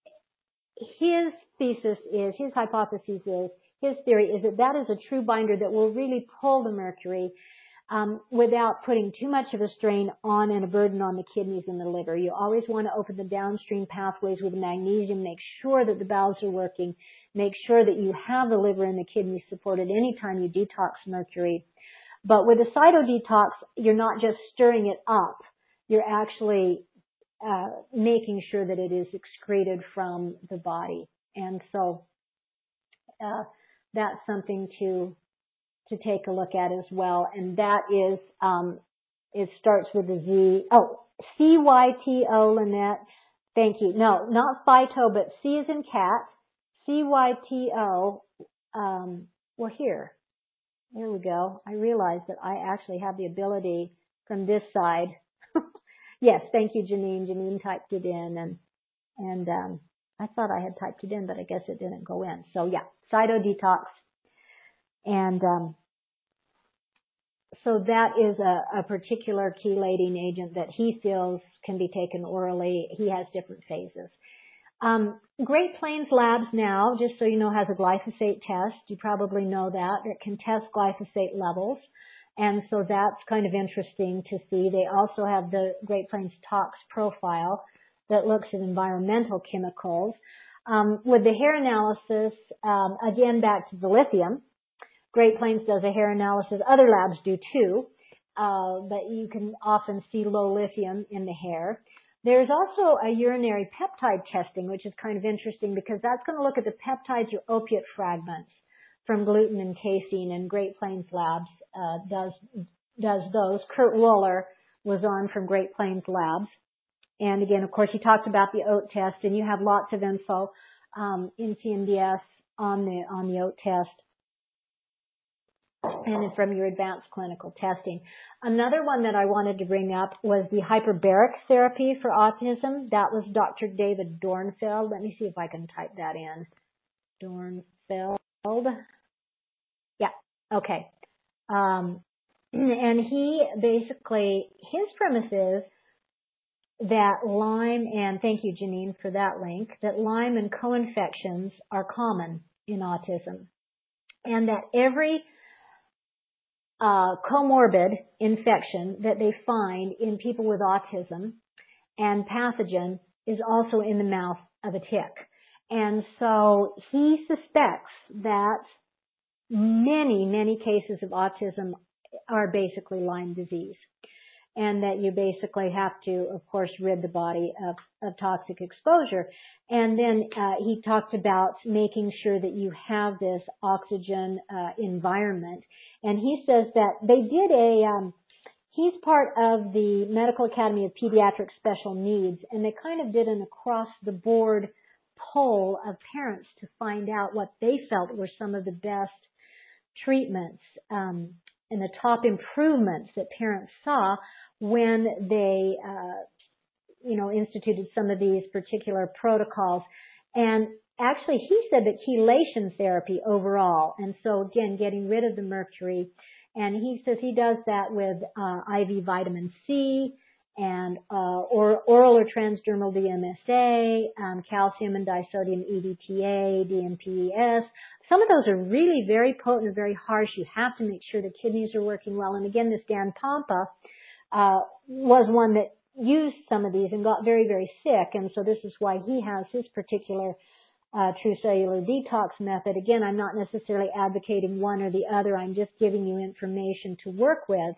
his thesis is, his hypothesis is, his theory is that that is a true binder that will really pull the mercury Um, without putting too much of a strain on and a burden on the kidneys and the liver. You always want to open the downstream pathways with magnesium, make sure that the valves are working, make sure that you have the liver and the kidneys supported anytime you detox mercury. But with the Cyto Detox, you're not just stirring it up, you're actually uh, making sure that it is excreted from the body. And so uh, that's something to to take a look at as well. And that is, um, it starts with a Z. Oh, C Y T O, Lynette. Thank you. No, not Phyto, but C is in cat. C Y T O. Um, well, here. There we go. I realized that I actually have the ability from this side. Yes, thank you, Janine. Janine typed it in, and, and, um, I thought I had typed it in, but I guess it didn't go in. So yeah, Cyto Detox. And um, so that is a, a particular chelating agent that he feels can be taken orally. He has different phases. Um, Great Plains Labs now, just so you know, has a glyphosate test. You probably know that. It can test glyphosate levels. And so that's kind of interesting to see. They also have the Great Plains Tox Profile that looks at environmental chemicals. Um, with the hair analysis, um, again, back to the lithium. Great Plains does a hair analysis. Other labs do too, uh, but you can often see low lithium in the hair. There's also a urinary peptide testing, which is kind of interesting because that's going to look at the peptides or opiate fragments from gluten and casein, and Great Plains Labs uh, does does those. Kurt Wohler was on from Great Plains Labs. And again, of course, he talked about the O A T test, and you have lots of info um, in C M D S on the on the O A T test and from your advanced clinical testing. Another one that I wanted to bring up was the hyperbaric therapy for autism. That was Doctor David Dornfeld. Let me see if I can type that in. Dornfeld. Yeah, okay. Um, and he basically, his premise is that Lyme, and thank you, Janine, for that link, that Lyme and co-infections are common in autism, and that every uh, comorbid infection that they find in people with autism and pathogen is also in the mouth of a tick. And so he suspects that many, many cases of autism are basically Lyme disease. and that you basically have to, of course, rid the body of, of toxic exposure. And then uh, he talked about making sure that you have this oxygen uh, environment. And he says that they did a, um, he's part of the Medical Academy of Pediatric Special Needs, and they kind of did an across-the-board poll of parents to find out what they felt were some of the best treatments um, and the top improvements that parents saw when they, uh, you know, instituted some of these particular protocols. And actually, he said that chelation therapy overall, and so again, getting rid of the mercury, and he says he does that with uh, I V vitamin C and uh, or, oral or transdermal D M S A, um, calcium and disodium E D T A, D M P E S. Some of those are really very potent and very harsh. You have to make sure the kidneys are working well. And again, this Dan Pompa uh, was one that used some of these and got very, very sick. And so this is why he has his particular uh, true cellular detox method. Again, I'm not necessarily advocating one or the other. I'm just giving you information to work with.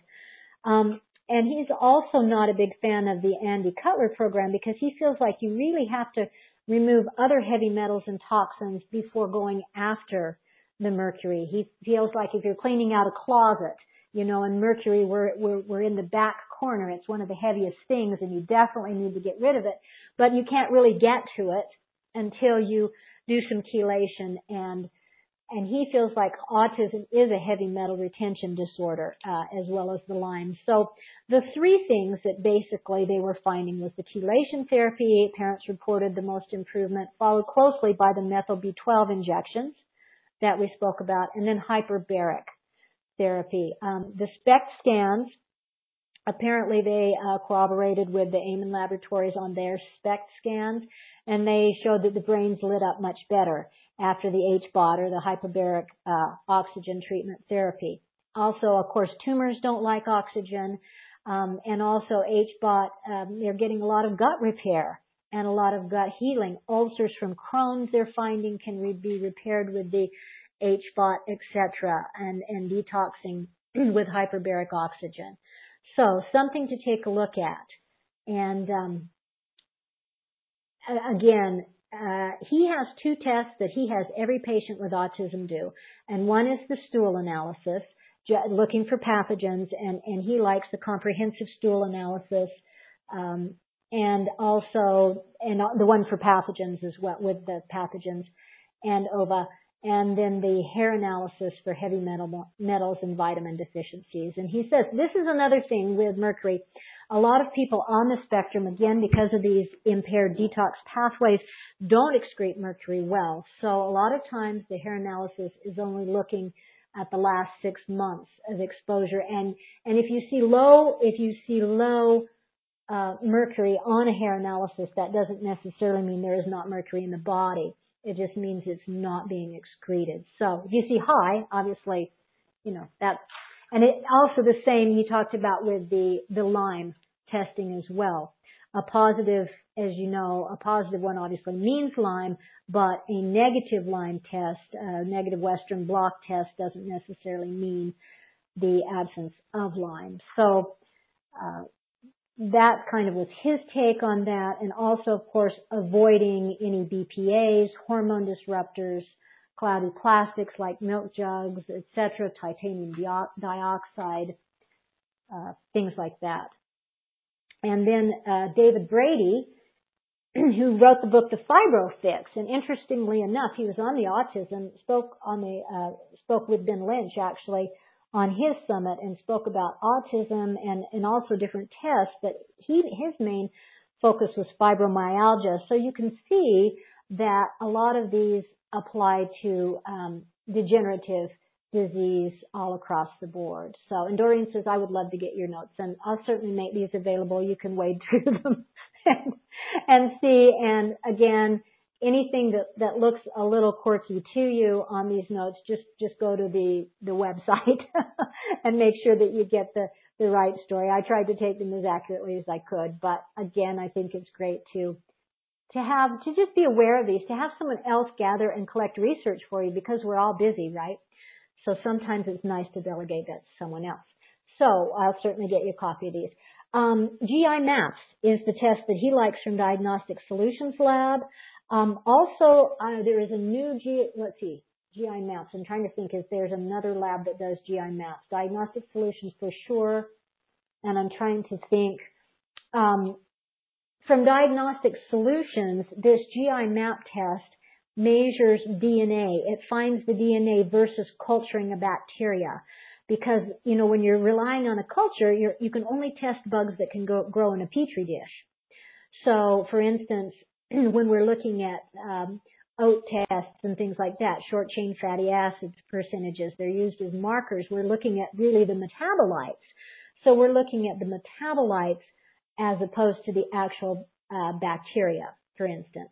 Um, and he's also not a big fan of the Andy Cutler program because he feels like you really have to remove other heavy metals and toxins before going after the mercury. He feels like if you're cleaning out a closet, you know, and mercury, we're, we're, we're in the back corner. It's one of the heaviest things, and you definitely need to get rid of it. But you can't really get to it until you do some chelation. And and he feels like autism is a heavy metal retention disorder, uh, as well as the Lyme. So the three things that basically they were finding was the chelation therapy. Parents reported the most improvement, followed closely by the methyl B twelve injections that we spoke about, and then hyperbaric therapy. Um, the SPECT scans, apparently they uh, corroborated with the Amen Laboratories on their SPECT scans, and they showed that the brains lit up much better after the H B O T or the hyperbaric uh, oxygen treatment therapy. Also, of course, tumors don't like oxygen, um, and also H B O T, um, they're getting a lot of gut repair and a lot of gut healing. Ulcers from Crohn's, they're finding, can re- be repaired with the H B O T, et cetera, and, and detoxing with hyperbaric oxygen. So something to take a look at. And um, again, uh, he has two tests that he has every patient with autism do. And one is the stool analysis, looking for pathogens, and, and he likes the comprehensive stool analysis, um, and also and the one for pathogens as well, with the pathogens and O V A. And then the hair analysis for heavy metal, metals and vitamin deficiencies. And he says this is another thing with mercury. A lot of people on the spectrum, again, because of these impaired detox pathways, don't excrete mercury well. So a lot of times the hair analysis is only looking at the last six months of exposure. And, and if you see low, if you see low uh, mercury on a hair analysis, that doesn't necessarily mean there is not mercury in the body. It just means it's not being excreted. So if you see high, obviously, you know, that's, and it also the same he talked about with the, the Lyme testing as well. A positive, as you know, a positive one obviously means Lyme, but a negative Lyme test, a negative Western blot test doesn't necessarily mean the absence of Lyme. So, uh, that kind of was his take on that, and also, of course, avoiding any B P As, hormone disruptors, cloudy plastics like milk jugs, et cetera, titanium dioxide, uh, things like that. And then uh, David Brady, who wrote the book The Fibro Fix, and interestingly enough, he was on the autism, spoke on the uh, spoke with Ben Lynch actually on his summit and spoke about autism and, and also different tests, but he, his main focus was fibromyalgia. So you can see that a lot of these apply to um, degenerative disease all across the board. So, and Doreen says, I would love to get your notes, and I'll certainly make these available. You can wade through them and, and see. And again, anything that, that looks a little quirky to you on these notes, just, just go to the, the website and make sure that you get the, the right story. I tried to take them as accurately as I could, but again, I think it's great to, to have, to just be aware of these, to have someone else gather and collect research for you, because we're all busy, right? So sometimes it's nice to delegate that to someone else. So I'll certainly get you a copy of these. Um, G I MAPS is the test that he likes from Diagnostic Solutions Lab. Um, also, uh, there is a new G, let's see, G I MAPS. I'm trying to think if there's another lab that does G I MAPS. Diagnostic Solutions for sure. And I'm trying to think, um, from Diagnostic Solutions, this G I MAP test measures D N A. It finds the D N A versus culturing a bacteria. Because, you know, when you're relying on a culture, you're, you can only test bugs that can go, grow in a petri dish. So, for instance, when we're looking at um, oat tests and things like that, short-chain fatty acids percentages, they're used as markers. We're looking at really the metabolites. So we're looking at the metabolites as opposed to the actual uh, bacteria, for instance.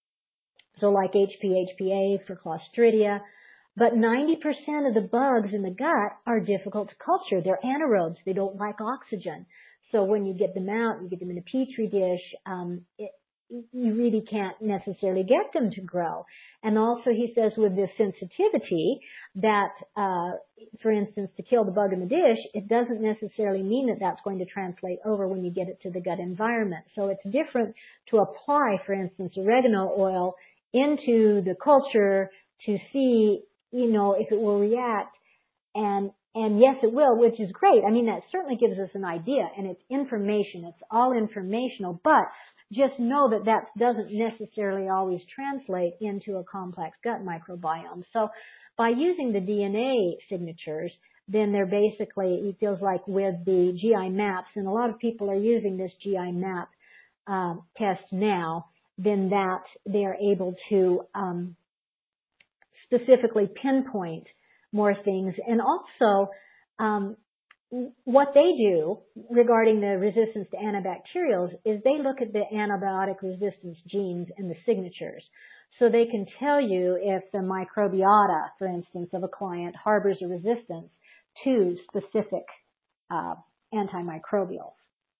So like H P H P A for Clostridia. But ninety percent of the bugs in the gut are difficult to culture. They're anaerobes. They don't like oxygen. So when you get them out, you get them in a petri dish, um, it, you really can't necessarily get them to grow. And also he says with this sensitivity that, uh, for instance, to kill the bug in the dish, it doesn't necessarily mean that that's going to translate over when you get it to the gut environment. So it's different to apply, for instance, oregano oil into the culture to see, you know, if it will react. And, and yes, it will, which is great. I mean, that certainly gives us an idea, and it's information. It's all informational, but just know that that doesn't necessarily always translate into a complex gut microbiome. So by using the D N A signatures, then they're basically, it feels like with the G I MAPS, and a lot of people are using this G I MAP um, test now, then that they're able to um, specifically pinpoint more things. And also, um, what they do regarding the resistance to antibacterials is they look at the antibiotic resistance genes and the signatures. So they can tell you if the microbiota, for instance, of a client harbors a resistance to specific uh, antimicrobials.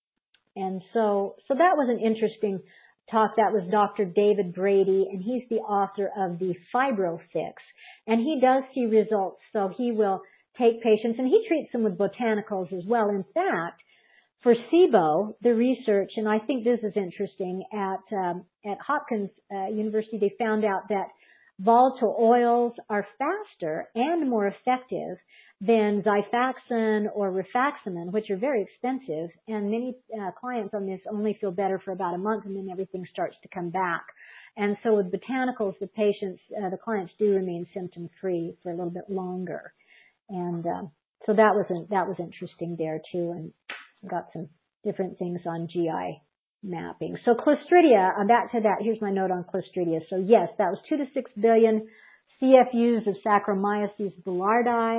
And so, so that was an interesting talk. That was Doctor David Brady, and he's the author of the FibroFix. And he does see results, so he will take patients, and he treats them with botanicals as well. In fact, for SIBO, the research, and I think this is interesting, at um, at Hopkins uh, University, they found out that volatile oils are faster and more effective than Xifaxan or rifaximin, which are very expensive, and many uh, clients on this only feel better for about a month, and then everything starts to come back. And so with botanicals, the patients, uh, the clients do remain symptom-free for a little bit longer. And uh, so that was an, that was interesting there too, and got some different things on G I mapping. So Clostridia, uh, back to that. Here's my note on Clostridia. So yes, that was two to six billion C F Us of Saccharomyces boulardii,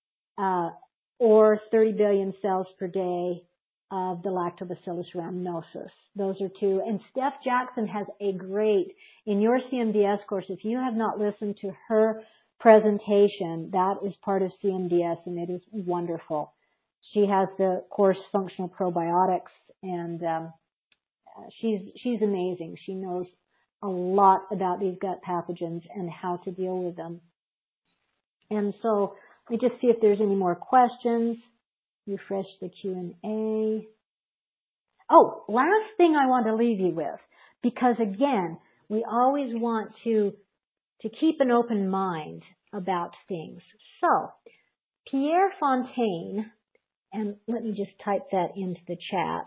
uh, or thirty billion cells per day of the Lactobacillus rhamnosus. Those are two. And Steph Jackson has a great, in your C M D S course, if you have not listened to her presentation, that is part of C M D S, and it is wonderful. She has the course Functional Probiotics, and um, she's she's amazing. She knows a lot about these gut pathogens and how to deal with them. And so let me just see if there's any more questions. Refresh the Q and A. Oh, last thing I want to leave you with, because again, we always want to to keep an open mind about things. So, Pierre Fontaine, and let me just type that into the chat,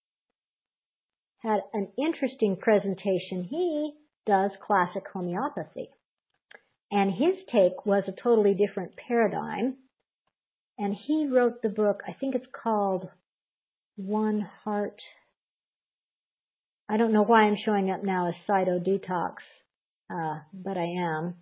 had an interesting presentation. He does classic homeopathy. And his take was a totally different paradigm. And he wrote the book, I think it's called One Heart. I don't know why I'm showing up now as Cyto Detox, uh, but I am.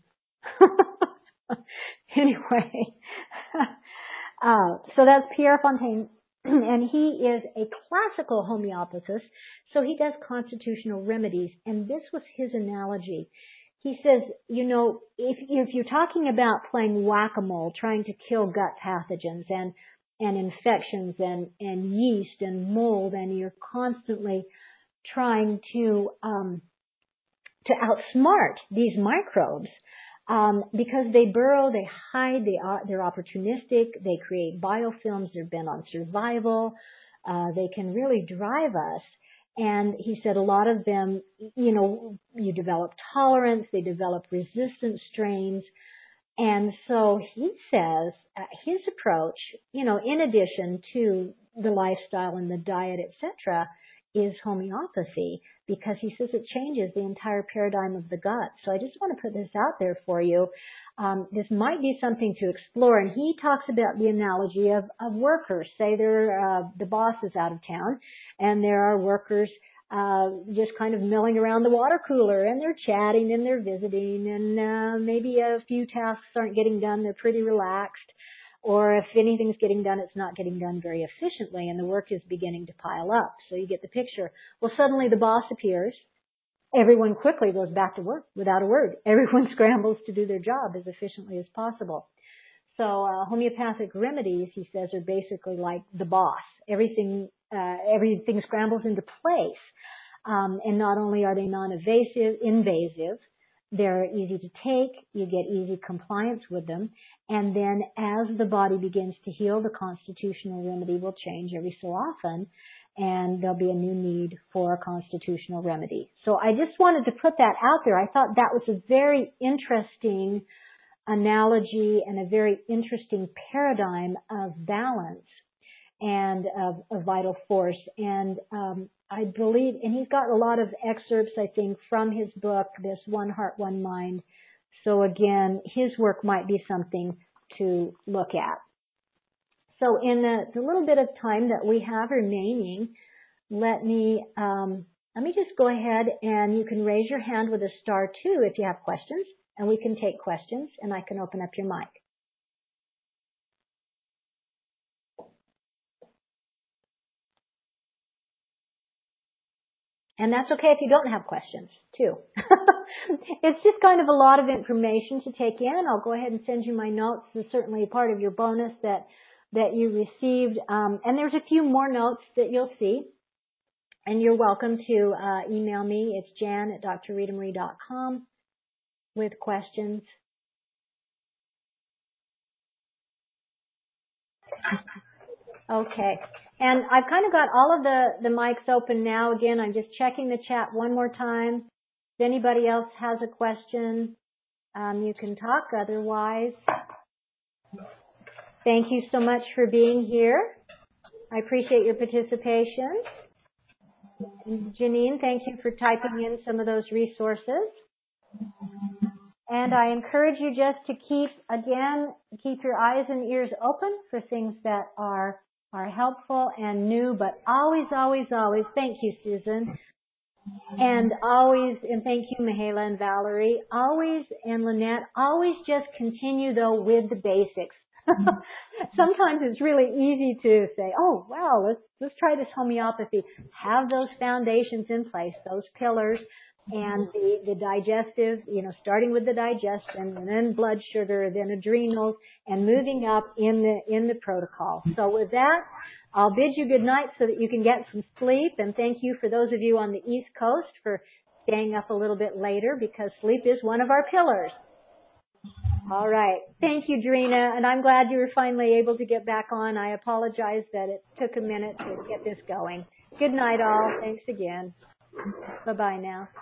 Anyway, uh, so that's Pierre Fontaine, and he is a classical homeopathist, so he does constitutional remedies, and this was his analogy. He says, you know, if, if you're talking about playing whack-a-mole, trying to kill gut pathogens and, and infections and, and yeast and mold, and you're constantly trying to, um, to outsmart these microbes, um, because they burrow, they hide, they are, they're opportunistic, they create biofilms, they're bent on survival, Uh, they can really drive us. And he said a lot of them, you know, you develop tolerance, they develop resistant strains. And so he says uh, his approach, you know, in addition to the lifestyle and the diet, et cetera, is homeopathy, because he says it changes the entire paradigm of the gut. So I just want to put this out there for you. Um, this might be something to explore. And he talks about the analogy of, of workers. Say they're, uh, the boss is out of town and there are workers uh, just kind of milling around the water cooler, and they're chatting and they're visiting, and uh, maybe a few tasks aren't getting done. They're pretty relaxed. Or if anything's getting done, it's not getting done very efficiently, and the work is beginning to pile up. So you get the picture. Well, suddenly the boss appears. Everyone quickly goes back to work without a word. Everyone scrambles to do their job as efficiently as possible. So uh, homeopathic remedies, he says, are basically like the boss. Everything, uh, everything scrambles into place. Um, and not only are they non-invasive, invasive, they're easy to take. You get easy compliance with them. And then as the body begins to heal, the constitutional remedy will change every so often, and there'll be a new need for a constitutional remedy. So I just wanted to put that out there. I thought that was a very interesting analogy and a very interesting paradigm of balance and of, of vital force. And um, I believe, and he's got a lot of excerpts, I think, from his book, this One Heart, One Mind. So again, his work might be something to look at. So in the, the little bit of time that we have remaining, let me um, let me just go ahead, and you can raise your hand with a star two if you have questions, and we can take questions, and I can open up your mic. And that's okay if you don't have questions, too. It's just kind of a lot of information to take in. I'll go ahead and send you my notes. This is certainly a part of your bonus that, that you received. Um, and there's a few more notes that you'll see. And you're welcome to uh, email me. It's jan at d r rita marie dot com with questions. Okay. And I've kind of got all of the, the mics open now. Again, I'm just checking the chat one more time. If anybody else has a question, um, you can talk. Otherwise, thank you so much for being here. I appreciate your participation. And Janine, thank you for typing in some of those resources. And I encourage you just to keep, again, keep your eyes and ears open for things that are are helpful and new, but always, always, always, thank you, Susan, and always, and thank you, Mihaela and Valerie, always, and Lynette, always just continue, though, with the basics. Sometimes it's really easy to say, oh, well, let's, let's try this homeopathy. Have those foundations in place, those pillars, and the, the digestive, you know, starting with the digestion, and then blood sugar, then adrenals, and moving up in the, in the protocol. So with that, I'll bid you good night so that you can get some sleep, and thank you for those of you on the East Coast for staying up a little bit later, because sleep is one of our pillars. All right. Thank you, Drina, and I'm glad you were finally able to get back on. I apologize that it took a minute to get this going. Good night, all. Thanks again. Bye-bye now.